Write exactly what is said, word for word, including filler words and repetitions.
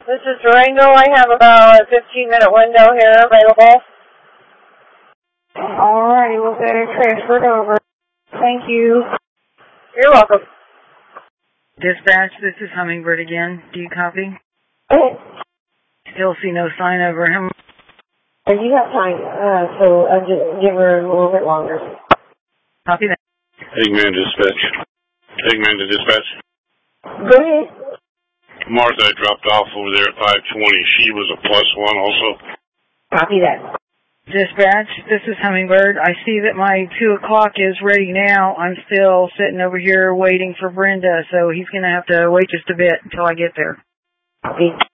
This is Durango. I have about a fifteen minute window here available. Alrighty, we'll get it transferred over. Thank you. You're welcome. Dispatch, this is Hummingbird again. Do you copy? Okay. Still see no sign over him. You have time, uh, so I'll just give her a little bit longer. Copy that. Eggman dispatch. Eggman to dispatch. Go ahead. Martha I dropped off over there at five twenty. She was a plus one also. Copy that. Dispatch, this is Hummingbird. I see that my two o'clock is ready now. I'm still sitting over here waiting for Brenda, so he's going to have to wait just a bit until I get there. Copy.